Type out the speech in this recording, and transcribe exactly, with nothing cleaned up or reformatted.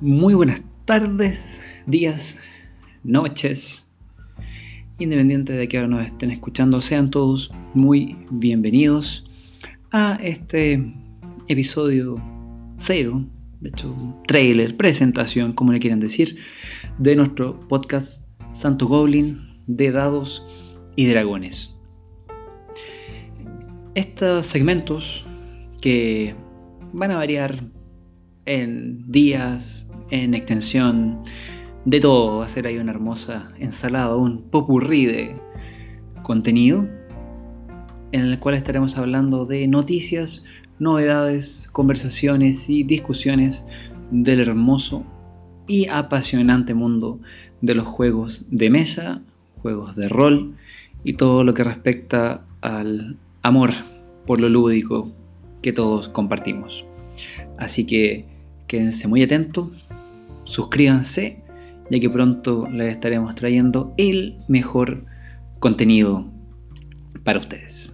Muy buenas tardes, días, noches, independiente de que ahora nos estén escuchando, sean todos muy bienvenidos a este episodio cero, de hecho trailer, presentación, como le quieran decir, de nuestro podcast Santo Goblin de Dados y Dragones. Estos segmentos que van a variar en días, en extensión, de todo. Va a ser ahí una hermosa ensalada, un popurrí de contenido en el cual estaremos hablando de noticias, novedades, conversaciones y discusiones del hermoso y apasionante mundo de los juegos de mesa, juegos de rol y todo lo que respecta al amor por lo lúdico que todos compartimos. Así que quédense muy atentos, suscríbanse, ya que pronto les estaremos trayendo el mejor contenido para ustedes.